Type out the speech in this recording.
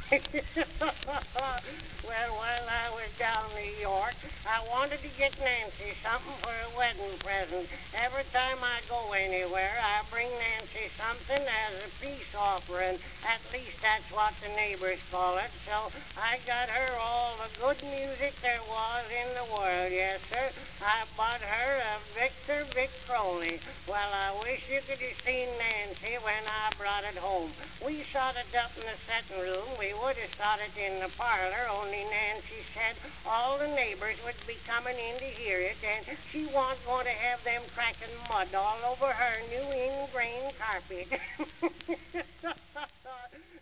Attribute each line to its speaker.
Speaker 1: Well, while I was down in New York, I wanted to get Nancy something for a wedding present. Every time I go anywhere, I bring Nancy something as a peace offering. At least that's what the neighbors call it. So I got her all the good music there was in the world, yes, sir. I bought her a Victor Victrola. Well, I wish you could have seen Nancy when I brought it home. We shot it up in the setting room. We would have shot it in the parlor, only Nancy said all the neighbors would be coming in to hear it, and she wasn't going to have them cracking mud all over her new ingrain carpet.